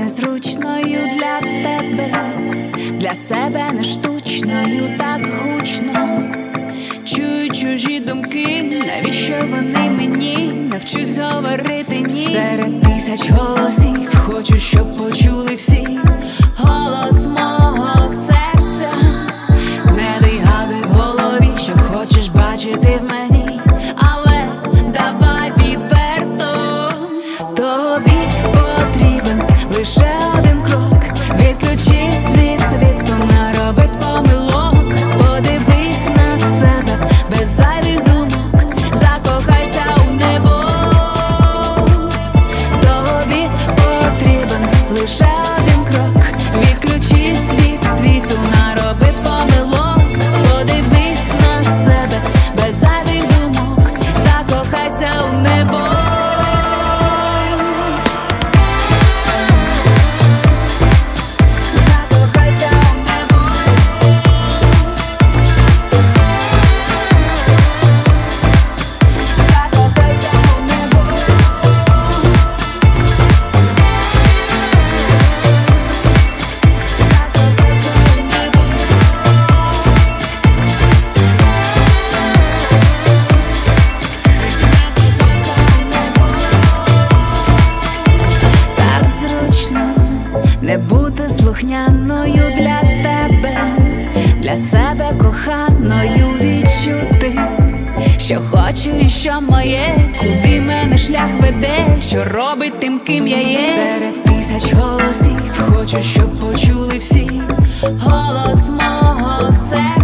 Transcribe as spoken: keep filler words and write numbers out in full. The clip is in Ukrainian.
незручною для тебе, для себе не штучною, так гучно. Чую чужі думки, навіщо вони мені? Навчусь говорити ні. Серед тисяч голосів хочу, щоб почули всі голос мого серця. Не вигадуй в голові, що хочеш бачити в мені, але давай відверто. Тобі потрібен лише один крок. Відключись від світу, не роби помилок. Подивись на себе без зайвих думок, закохайся у небо. Тобі потрібен лише один крок. Відключись від світу, не роби помилок. Подивись на себе без зайвих думок, закохайся у небо. Не бути слухняною для тебе, для себе коханою відчути, що хочу і що моє, куди мене шлях веде, що робить тим, ким я є. Серед тисяч голосів хочу, щоб почули всі голос мого серця.